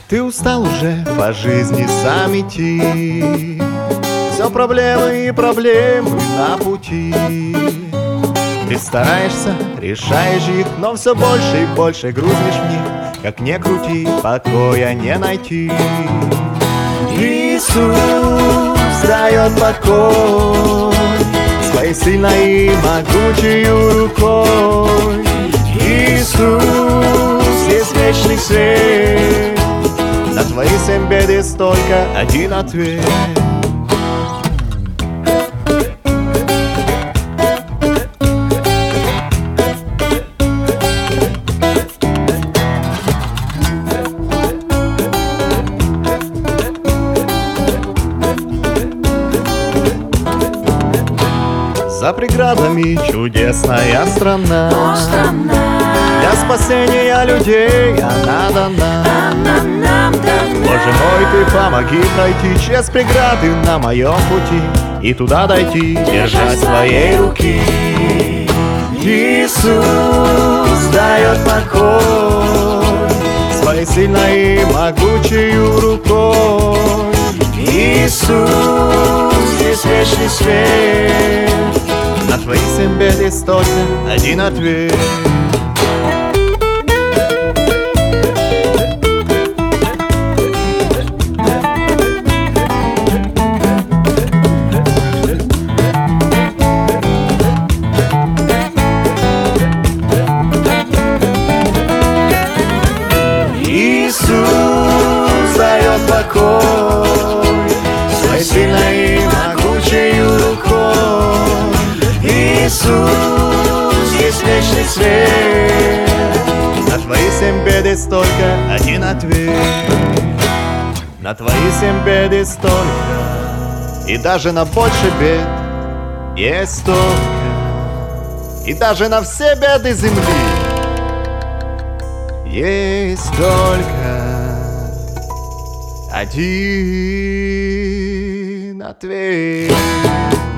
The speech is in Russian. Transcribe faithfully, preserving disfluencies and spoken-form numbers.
Ты устал уже по жизни сам идти, все проблемы и проблемы на пути. Ты стараешься, решаешь их, но все больше и больше грузнешь в них. Как не крути, покоя не найти. Иисус дает покой своей сильной и могучей рукой. Иисус есть вечный свет, на твои семь бед есть только один ответ. За преградами чудесная страна, О, страна. Для спасения людей она дана. Она нам дана. Боже мой, ты помоги пройти через преграды на моем пути и туда дойти, держать своей руки. Иисус дает покой своей сильной и могучей рукой. Иисус есть вечный свет, на твои семь бед есть только один ответ. Иисус дает покой своей сильной и могучей рукой. Иисус есть вечный свет, на твои семь бед есть только один ответ. На твои семь бед есть столько, и даже на больше бед есть столько, и даже на все беды земли есть только один ответ.